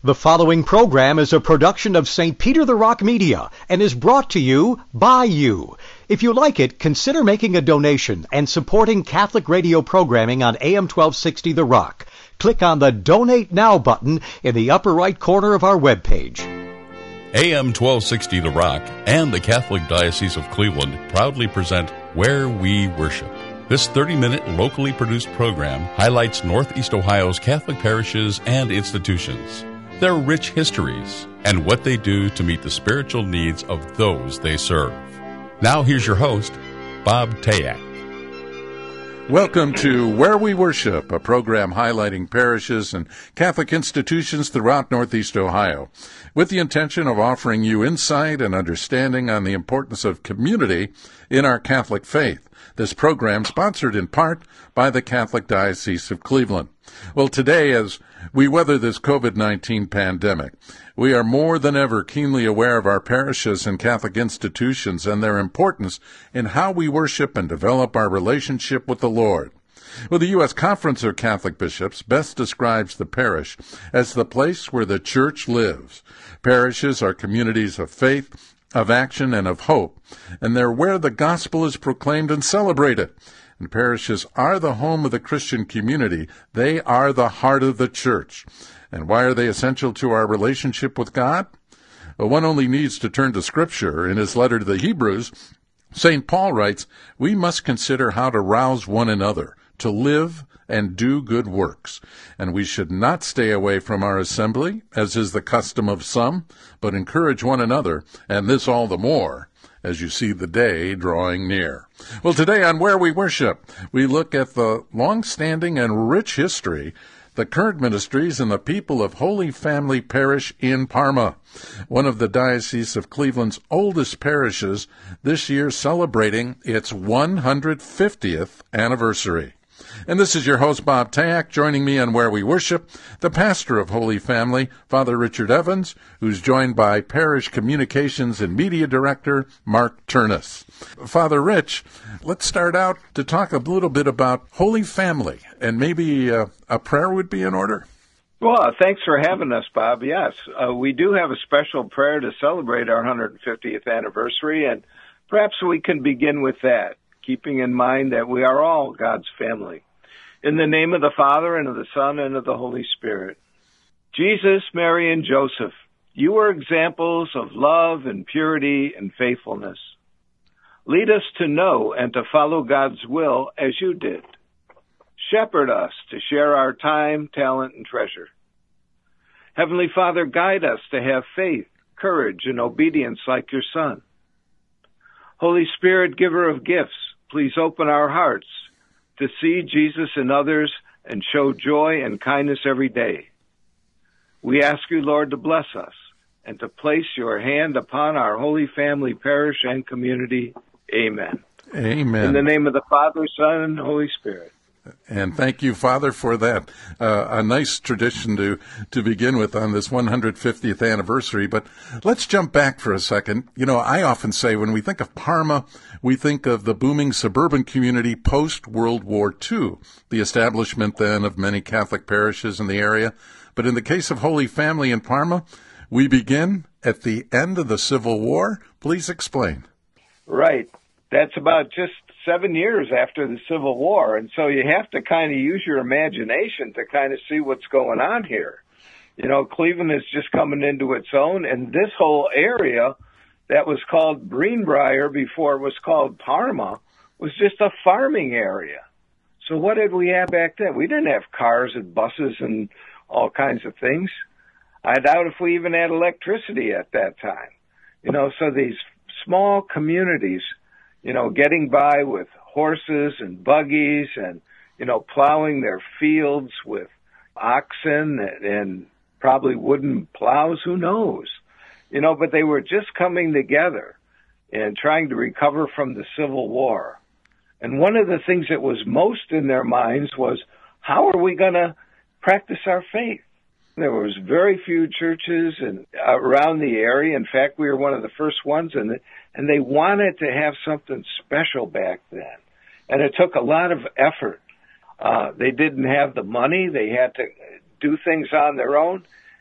The following program is a production of St. Peter the Rock Media and is brought to you by you. If you like it, consider making a donation and supporting Catholic radio programming on AM 1260 The Rock. Click on the Donate Now button in the upper right corner of our webpage. AM 1260 The Rock and the Catholic Diocese of Cleveland proudly present Where We Worship. This 30-minute locally produced program highlights Northeast Ohio's Catholic parishes and institutions, their rich histories, and what they do to meet the spiritual needs of those they serve. Now here's your host, Bob Tayak. Welcome to Where We Worship, a program highlighting parishes and Catholic institutions throughout Northeast Ohio, with the intention of offering you insight and understanding on the importance of community in our Catholic faith. This program sponsored in part by the Catholic Diocese of Cleveland. Well, today, as we weather this COVID-19 pandemic, we are more than ever keenly aware of our parishes and Catholic institutions and their importance in how we worship and develop our relationship with the Lord. Well, the U.S. Conference of Catholic Bishops best describes the parish as the place where the Church lives. Parishes are communities of faith, of action, and of hope, and they're where the gospel is proclaimed and celebrated. And parishes are the home of the Christian community. They are the heart of the Church. And why are they essential to our relationship with God? Well, one only needs to turn to Scripture. In his letter to the Hebrews, St. Paul writes, "We must consider how to rouse one another to live and do good works. And we should not stay away from our assembly, as is the custom of some, but encourage one another, and this all the more, as you see the day drawing near." Well, today on Where We Worship, we look at the long-standing and rich history, the current ministries, and the people of Holy Family Parish in Parma, one of the Diocese of Cleveland's oldest parishes, this year celebrating its 150th anniversary. And this is your host, Bob Tayak, joining me on Where We Worship, the pastor of Holy Family, Father Richard Evans, who's joined by Parish Communications and Media Director, Mark Turnus. Father Rich, let's start out to talk a little bit about Holy Family, and maybe a prayer would be in order. Well, thanks for having us, Bob. Yes, we do have a special prayer to celebrate our 150th anniversary, and perhaps we can begin with that, keeping in mind that we are all God's family. In the name of the Father, and of the Son, and of the Holy Spirit. Jesus, Mary, and Joseph, you are examples of love and purity and faithfulness. Lead us to know and to follow God's will as you did. Shepherd us to share our time, talent, and treasure. Heavenly Father, guide us to have faith, courage, and obedience like your Son. Holy Spirit, giver of gifts, please open our hearts to see Jesus in others and show joy and kindness every day. We ask you, Lord, to bless us and to place your hand upon our Holy Family Parish and community. Amen. Amen. In the name of the Father, Son, and Holy Spirit. And thank you, Father, for that. A nice tradition to begin with on this 150th anniversary. But let's jump back for a second. You know, I often say when we think of Parma, we think of the booming suburban community post-World War II, the establishment then of many Catholic parishes in the area. But in the case of Holy Family in Parma, we begin at the end of the Civil War. Please explain. Right. That's about just 7 years after the Civil War. And so you have to kind of use your imagination to kind of see what's going on here. You know, Cleveland is just coming into its own, and this whole area that was called Greenbrier before it was called Parma was just a farming area. So what did we have back then? We didn't have cars and buses and all kinds of things. I doubt if we even had electricity at that time. You know, so these small communities, you know, getting by with horses and buggies and, you know, plowing their fields with oxen and probably wooden plows, who knows? You know, but they were just coming together and trying to recover from the Civil War. And one of the things that was most in their minds was, how are we going to practice our faith? There was very few churches around the area. In fact, we were one of the first ones, and they wanted to have something special back then. And it took a lot of effort. They didn't have the money. They had to do things on their own.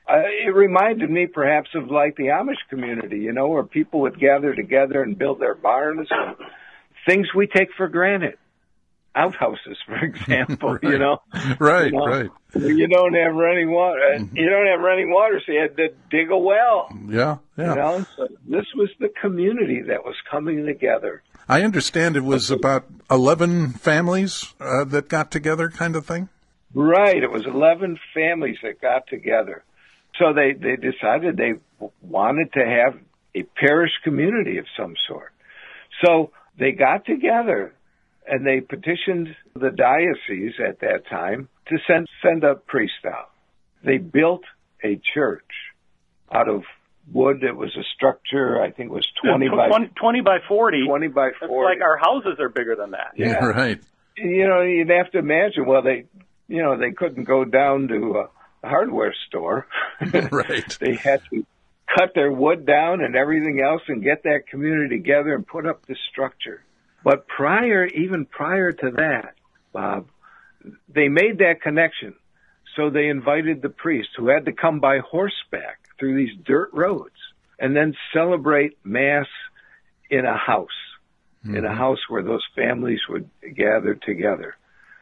It reminded me perhaps of like the Amish community, you know, where people would gather together and build their barns and things we take for granted. Outhouses, for example, right. you know. Right, you know, right. You don't have running water. You don't have running water, so you had to dig a well. Yeah, yeah. You know, so this was the community that was coming together. I understand it was about 11 families that got together, kind of thing? Right. It was 11 families that got together. So they decided they wanted to have a parish community of some sort. So they got together and they petitioned the diocese at that time to send a priest out. They built a church out of wood. It was a structure, I think it was 20 by 40. 20 by 40. It's like our houses are bigger than that. Yeah, right. And, you know, you'd have to imagine, well, they couldn't go down to a hardware store. Right. They had to cut their wood down and everything else and get that community together and put up this structure. But even prior to that, Bob, they made that connection. So they invited the priest who had to come by horseback through these dirt roads and then celebrate Mass in a house, in a house where those families would gather together.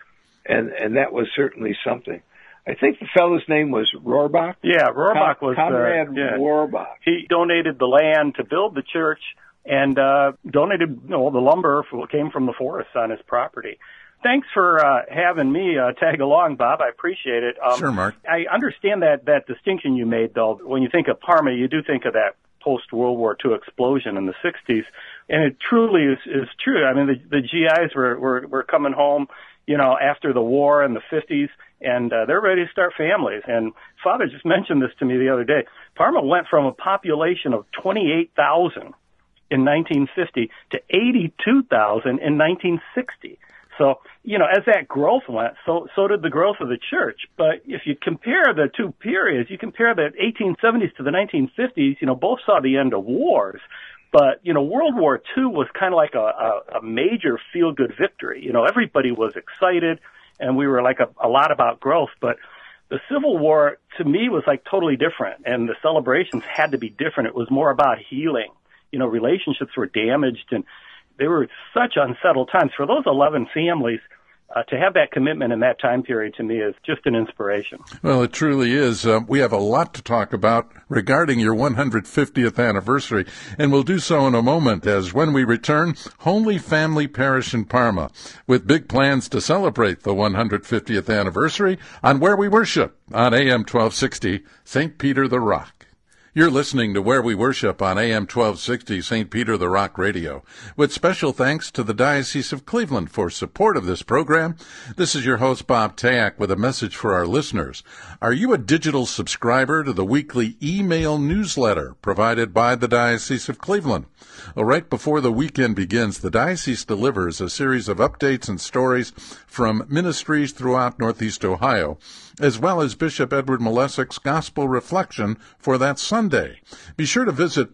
And that was certainly something. I think the fellow's name was Rohrbach. Yeah, Rohrbach was Conrad Rohrbach. He donated the land to build the church and donated the lumber came from the forest on his property. Thanks for having me tag along, Bob. I appreciate it. Sure, Mark. I understand that distinction you made, though. When you think of Parma, you do think of that post-World War II explosion in the 60s, and it truly is true. I mean, the GIs were coming home, you know, after the war in the 50s, and they're ready to start families. And Father just mentioned this to me the other day. Parma went from a population of 28,000 in 1950 to 82,000 in 1960. So, you know, as that growth went, so did the growth of the church. But if you compare the two periods, you compare the 1870s to the 1950s, you know, both saw the end of wars. But, you know, World War II was kind of like a major feel-good victory. You know, everybody was excited, and we were like a lot about growth. But the Civil War, to me, was like totally different, and the celebrations had to be different. It was more about healing. You know, relationships were damaged, and they were such unsettled times. For those 11 families, to have that commitment in that time period, to me, is just an inspiration. Well, it truly is. We have a lot to talk about regarding your 150th anniversary, and we'll do so in a moment as when we return, Holy Family Parish in Parma, with big plans to celebrate the 150th anniversary on Where We Worship on AM 1260, St. Peter the Rock. You're listening to Where We Worship on AM 1260 St. Peter the Rock Radio. With special thanks to the Diocese of Cleveland for support of this program, this is your host Bob Tayak with a message for our listeners. Are you a digital subscriber to the weekly email newsletter provided by the Diocese of Cleveland? Well, right before the weekend begins, the Diocese delivers a series of updates and stories from ministries throughout Northeast Ohio, as well as Bishop Edward Malesik's Gospel Reflection for that Sunday. Be sure to visit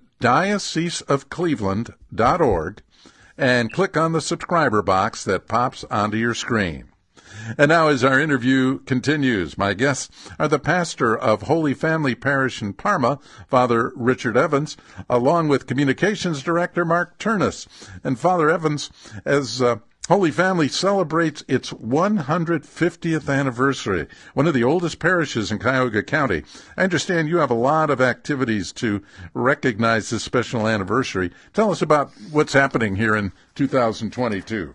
dioceseofcleveland.org and click on the subscriber box that pops onto your screen. And now, as our interview continues, my guests are the pastor of Holy Family Parish in Parma, Father Richard Evans, along with Communications Director Mark Turnus. And Father Evans, as Holy Family celebrates its 150th anniversary, one of the oldest parishes in Cuyahoga County. I understand you have a lot of activities to recognize this special anniversary. Tell us about what's happening here in 2022.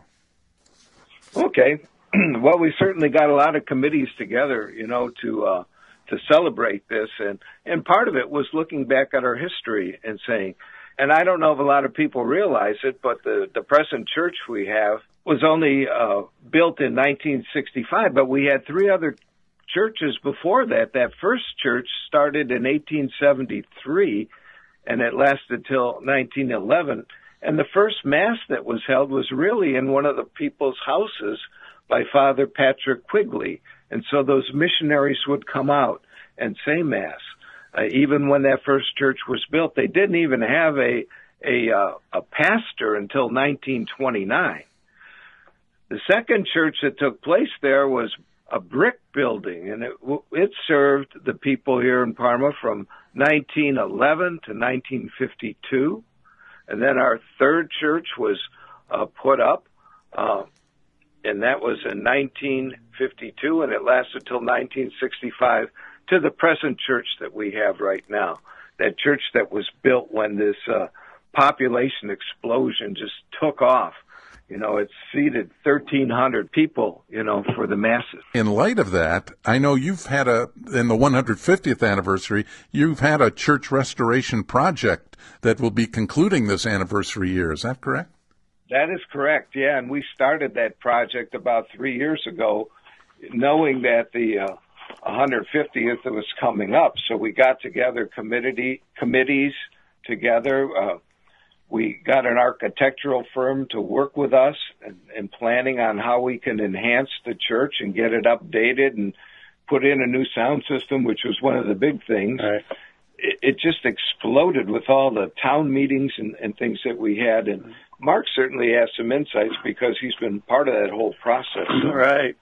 Okay. Well, we certainly got a lot of committees together, you know, to celebrate this. And part of it was looking back at our history and saying, and I don't know if a lot of people realize it, but the present church we have was only built in 1965, but we had three other churches before that. That first church started in 1873, and it lasted till 1911. And the first Mass that was held was really in one of the people's houses by Father Patrick Quigley. And so those missionaries would come out and say Mass. Even when that first church was built, they didn't even have a pastor until 1929. The second church that took place there was a brick building, and it served the people here in Parma from 1911 to 1952. And then our third church was put up, and that was in 1952, and it lasted till 1965 to the present church that we have right now. That church that was built when this population explosion just took off. You know, it seated 1,300 people, you know, for the masses. In light of that, I know you've had in the 150th anniversary, you've had a church restoration project that will be concluding this anniversary year. Is that correct? That is correct, yeah. And we started that project about 3 years ago, knowing that the 150th was coming up. So we got together committees together. We got an architectural firm to work with us and planning on how we can enhance the church and get it updated and put in a new sound system, which was one of the big things. Right. It just exploded with all the town meetings and things that we had. And Mark certainly has some insights because he's been part of that whole process. Right.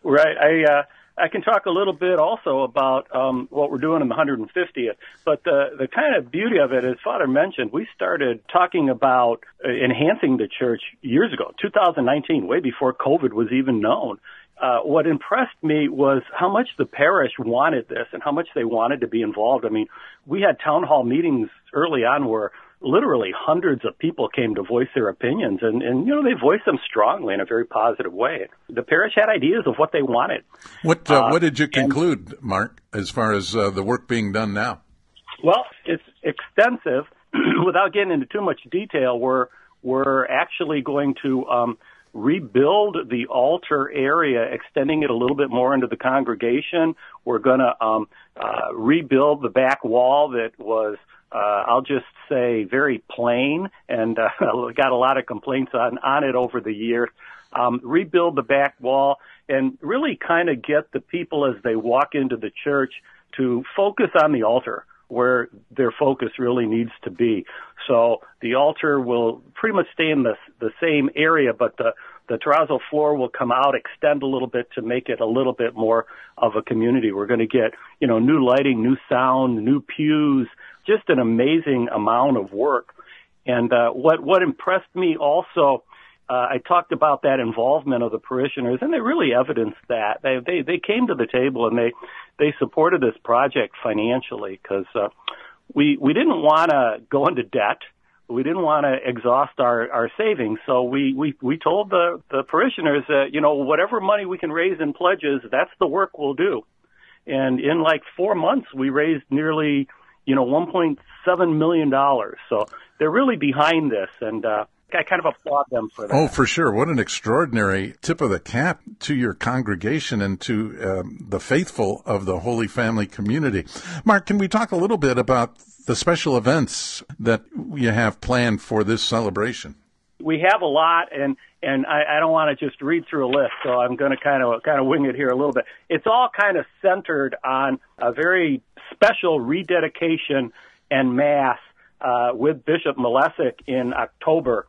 I can talk a little bit also about what we're doing in the 150th, but the kind of beauty of it, as Father mentioned, we started talking about enhancing the church years ago, 2019, way before COVID was even known. What impressed me was how much the parish wanted this and how much they wanted to be involved. I mean, we had town hall meetings early on where literally hundreds of people came to voice their opinions, and you know, they voiced them strongly in a very positive way. The parish had ideas of what they wanted. What did you conclude, Mark, as far as the work being done now? Well, it's extensive. Without getting into too much detail, we're actually going to rebuild the altar area, extending it a little bit more into the congregation. We're going to rebuild the back wall that was, I'll just say, very plain, and got a lot of complaints on it over the years. Rebuild the back wall and really kind of get the people as they walk into the church to focus on the altar, where their focus really needs to be. So the altar will pretty much stay in the same area, but the terrazzo floor will come out, extend a little bit to make it a little bit more of a community. We're going to get, you know, new lighting, new sound, new pews, just an amazing amount of work. And what impressed me also, I talked about that involvement of the parishioners, and they really evidenced that. They came to the table and they supported this project financially because we didn't want to go into debt. We didn't want to exhaust our savings, so we told the parishioners that, you know, whatever money we can raise in pledges, that's the work we'll do. And in like 4 months, we raised nearly, you know, $1.7 million. So they're really behind this, and I kind of applaud them for that. Oh, for sure. What an extraordinary tip of the cap to your congregation and to the faithful of the Holy Family community. Mark, can we talk a little bit about the special events that you have planned for this celebration? We have a lot, and I don't want to just read through a list, so I'm going to kind of wing it here a little bit. It's all kind of centered on a very special rededication and Mass with Bishop Malesic in October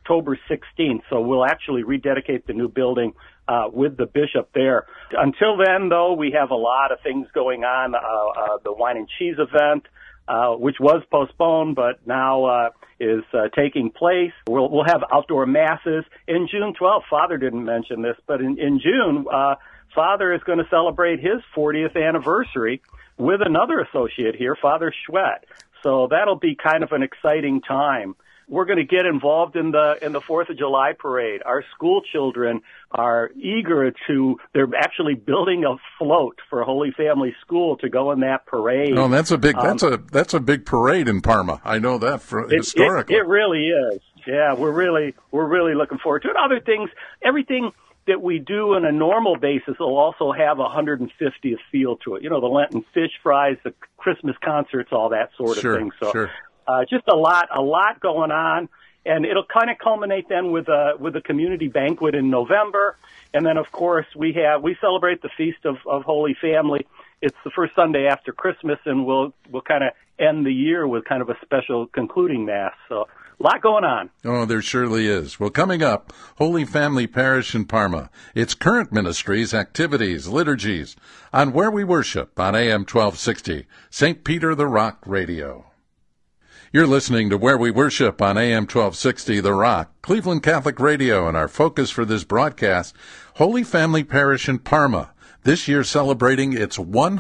16th. So we'll actually rededicate the new building with the bishop there. Until then, though, we have a lot of things going on. The wine and cheese event, which was postponed, but now is taking place. We'll have outdoor masses. In June 12th, Father didn't mention this, but in June, Father is going to celebrate his 40th anniversary with another associate here, Father Schwett. So that'll be kind of an exciting time. We're going to get involved in the 4th of July parade. Our school children are eager they're actually building a float for Holy Family School to go in that parade. Oh, that's a big big parade in Parma. I know that historically. It really is. Yeah, we're really looking forward to it. Other things, everything that we do on a normal basis will also have a 150th feel to it. You know, the Lenten fish fries, the Christmas concerts, all that sort of thing. So sure. Just a lot going on, and it'll kind of culminate then with a community banquet in November, and then of course we celebrate the Feast of Holy Family. It's the first Sunday after Christmas, and we'll kind of end the year with kind of a special concluding Mass. So A lot going on. Oh, there surely is. Well, coming up, Holy Family Parish in Parma, its current ministries, activities, liturgies, on Where We Worship on AM 1260, St. Peter the Rock Radio. You're listening to Where We Worship on AM 1260 The Rock, Cleveland Catholic Radio, and our focus for this broadcast, Holy Family Parish in Parma, this year celebrating its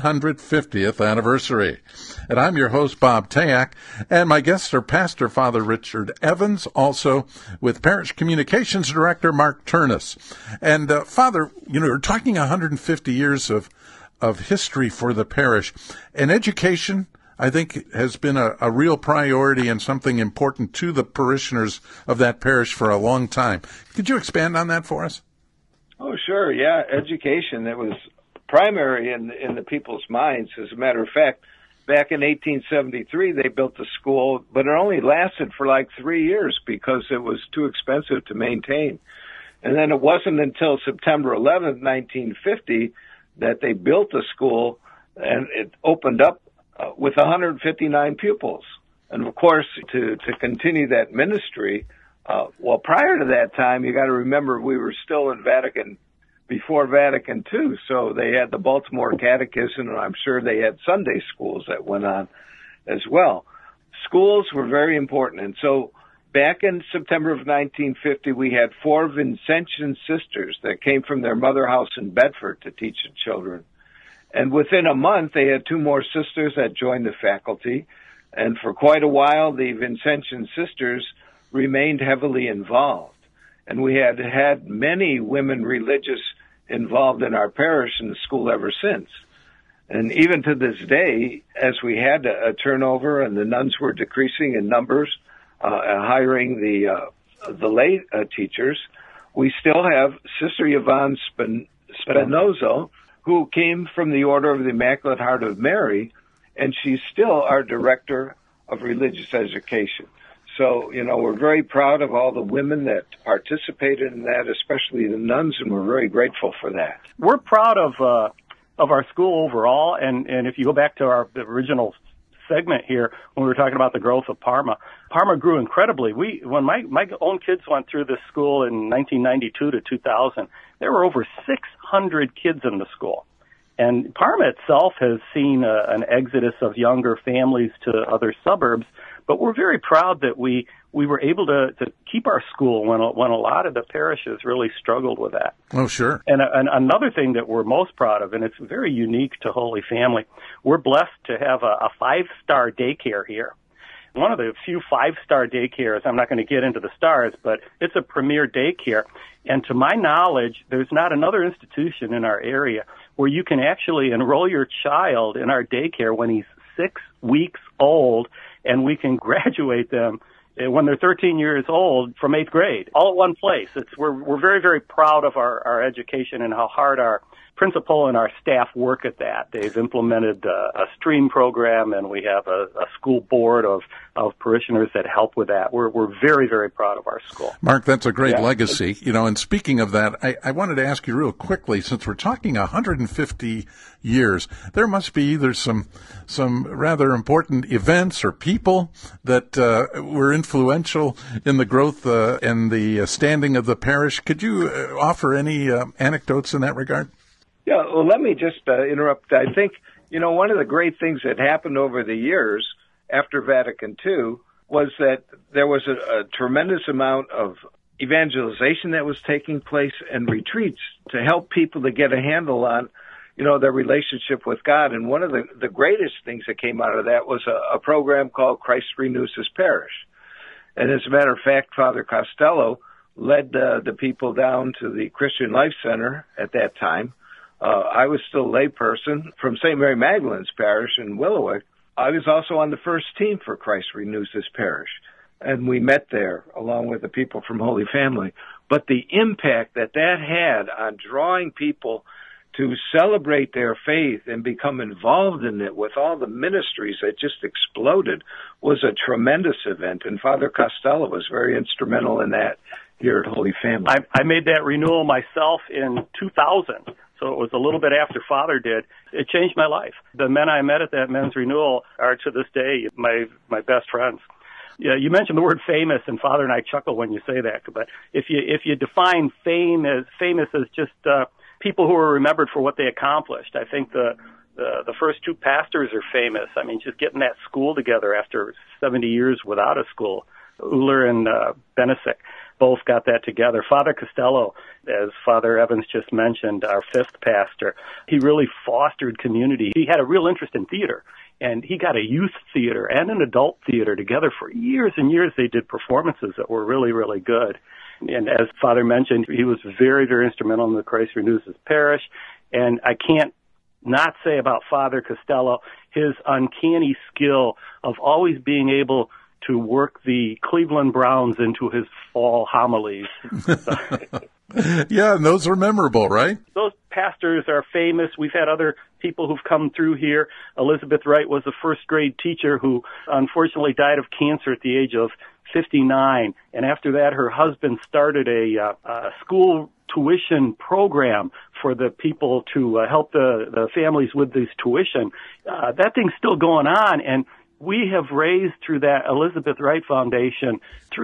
150th anniversary. And I'm your host, Bob Tayak, and my guests are Pastor Father Richard Evans, also with Parish Communications Director Mark Turnus. And Father, we're talking 150 years of history for the parish, and education, I think, has been a real priority and something important to the parishioners of that parish for a long time. Could you expand on that for us? Oh, sure. Yeah. Education, that was primary in the people's minds. As a matter of fact, back in 1873, they built the school, but it only lasted for like 3 years because it was too expensive to maintain. And then it wasn't until September 11th, 1950, that they built the school, and it opened up with 159 pupils. And of course, to continue that ministry, prior to that time, you got to remember we were still in Vatican, before Vatican II, so they had the Baltimore Catechism, and I'm sure they had Sunday schools that went on as well. Schools were very important, and so back in September of 1950, we had 4 Vincentian sisters that came from their mother house in Bedford to teach the children. And within a month, they had 2 more sisters that joined the faculty, and for quite a while, the Vincentian sisters remained heavily involved. And we had many women religious involved in our parish and the school ever since. And even to this day, as we had a turnover and the nuns were decreasing in numbers, hiring the lay teachers, we still have Sister Yvonne Spinoza, who came from the Order of the Immaculate Heart of Mary, and she's still our Director of Religious Education. So, we're very proud of all the women that participated in that, especially the nuns, and we're very grateful for that. We're proud of our school overall, and if you go back to the original segment here when we were talking about the growth of Parma grew incredibly. When my own kids went through this school in 1992 to 2000, there were over 600 kids in the school. And Parma itself has seen an exodus of younger families to other suburbs, but we're very proud that we were able to keep our school when a lot of the parishes really struggled with that. Oh, sure. And another thing that we're most proud of, and it's very unique to Holy Family, we're blessed to have a 5-star daycare here. One of the few 5-star daycares, I'm not going to get into the stars, but it's a premier daycare. And to my knowledge, there's not another institution in our area where you can actually enroll your child in our daycare when he's 6 weeks old, and we can graduate them when they're 13 years old from 8th grade, all at one place. We're very, very proud of our education and how hard our principal and our staff work at that. They've implemented a stream program, and we have a school board of parishioners that help with that. We're very, very proud of our school. Mark, that's a great legacy. And speaking of that, I wanted to ask you real quickly, since we're talking 150 years, there must be either some rather important events or people that were influential in the growth and the standing of the parish. Could you offer any anecdotes in that regard? Yeah, well, let me just interrupt. I think, one of the great things that happened over the years after Vatican II was that there was a tremendous amount of evangelization that was taking place and retreats to help people to get a handle on, their relationship with God. And one of the greatest things that came out of that was a program called Christ Renews His Parish. And as a matter of fact, Father Costello led the people down to the Christian Life Center at that time. I was still a layperson from St. Mary Magdalene's Parish in Willowick. I was also on the first team for Christ Renews His Parish, and we met there along with the people from Holy Family. But the impact that had on drawing people to celebrate their faith and become involved in it with all the ministries that just exploded was a tremendous event, and Father Costello was very instrumental in that here at Holy Family. I made that renewal myself in 2000. So it was a little bit after Father did. It changed my life. The men I met at that men's renewal are to this day my best friends. Yeah, you mentioned the word famous, and Father and I chuckle when you say that. But if you define famous as just people who are remembered for what they accomplished, I think the first two pastors are famous. I mean, just getting that school together after 70 years without a school. Uhler and Benesic both got that together. Father Costello, as Father Evans just mentioned, our fifth pastor, he really fostered community. He had a real interest in theater, and he got a youth theater and an adult theater together for years and years. They did performances that were really, really good. And as Father mentioned, he was very, very instrumental in the Christ Renews His Parish. And I can't not say about Father Costello his uncanny skill of always being able to work the Cleveland Browns into his fall homilies. Yeah, and those are memorable, right? Those pastors are famous. We've had other people who've come through here. Elizabeth Wright was a first-grade teacher who unfortunately died of cancer at the age of 59. And after that, her husband started a school tuition program for the people to help the families with this tuition. That thing's still going on, and we have raised through that Elizabeth Wright Foundation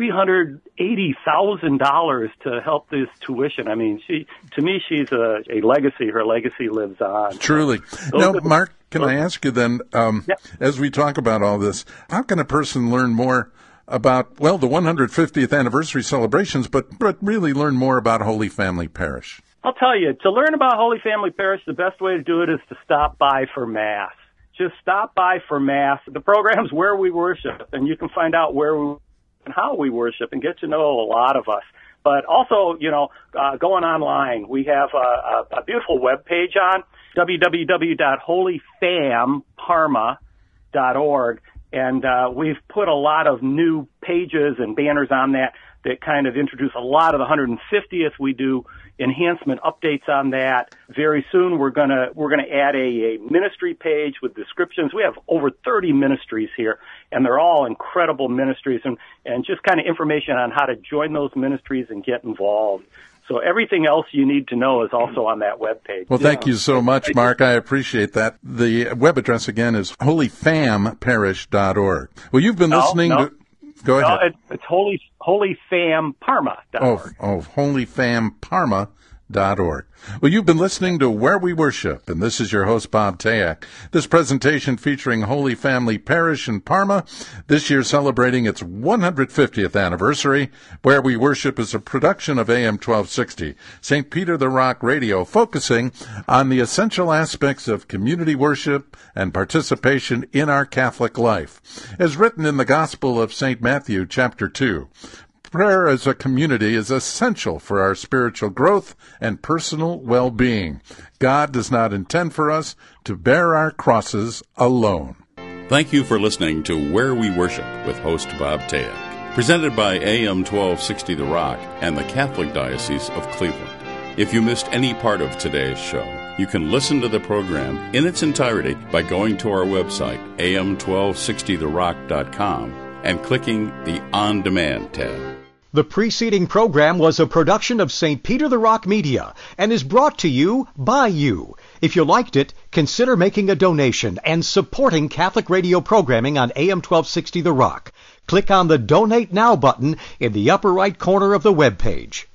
$380,000 to help this tuition. I mean, to me, she's a legacy. Her legacy lives on. Truly. Now, Mark, can I ask you then, as we talk about all this, how can a person learn more about, well, the 150th anniversary celebrations, but really learn more about Holy Family Parish? I'll tell you, to learn about Holy Family Parish, the best way to do it is to stop by for Mass. Just stop by for Mass. The program's Where We Worship, and you can find out where we and how we worship and get to know a lot of us. But also, going online, we have a beautiful webpage on www.holyfamparma.org, and we've put a lot of new pages and banners on that kind of introduce a lot of the 150th. We do enhancement updates on that. Very soon we're gonna add a ministry page with descriptions. We have over 30 ministries here, and they're all incredible ministries, and just kind of information on how to join those ministries and get involved. So everything else you need to know is also on that webpage. Well, thank you so much, Mark. I appreciate that. The web address again is holyfamparish.org. Well, you've been listening to... Go ahead. No, it's holyfamparma.org. Holyfamparma.org. Well, you've been listening to Where We Worship, and this is your host, Bob Tayak. This presentation featuring Holy Family Parish in Parma, this year celebrating its 150th anniversary. Where We Worship is a production of AM 1260, St. Peter the Rock Radio, focusing on the essential aspects of community worship and participation in our Catholic life. As written in the Gospel of St. Matthew, chapter 2, prayer as a community is essential for our spiritual growth and personal well-being. God does not intend for us to bear our crosses alone. Thank you for listening to Where We Worship with host Bob Tayak, presented by AM 1260 The Rock and the Catholic Diocese of Cleveland. If you missed any part of today's show, you can listen to the program in its entirety by going to our website, am1260therock.com, and clicking the On Demand tab. The preceding program was a production of St. Peter the Rock Media and is brought to you by you. If you liked it, consider making a donation and supporting Catholic radio programming on AM 1260 The Rock. Click on the Donate Now button in the upper right corner of the web page.